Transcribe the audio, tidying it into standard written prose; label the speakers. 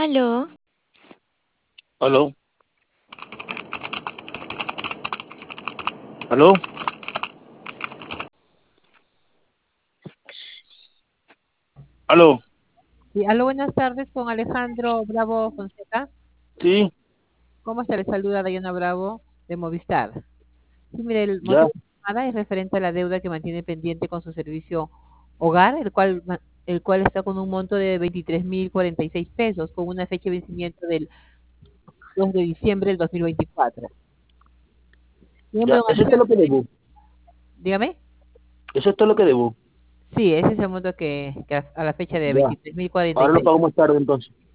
Speaker 1: Aló,
Speaker 2: Aló, aló, aló,
Speaker 3: Sí, aló, buenas tardes con Alejandro Bravo Fonseca.
Speaker 2: sí,
Speaker 3: ¿Cómo se le saluda Dayana Bravo de Movistar? Sí, mire, el
Speaker 2: ya,
Speaker 3: motivo de la llamada es referente a la deuda que mantiene pendiente con su servicio hogar, el cual está con un monto de 23.046 pesos, con una fecha de vencimiento del 2 de diciembre del 2024. Miembro
Speaker 2: ya,
Speaker 3: de un
Speaker 2: eso es todo lo que debo,
Speaker 3: dígame.
Speaker 2: eso es todo lo que debo,
Speaker 3: Sí, ese es el monto que a la fecha de
Speaker 2: ya,
Speaker 3: veintitrés mil cuarenta y
Speaker 2: ahora lo
Speaker 3: seis.
Speaker 2: pago más tarde entonces.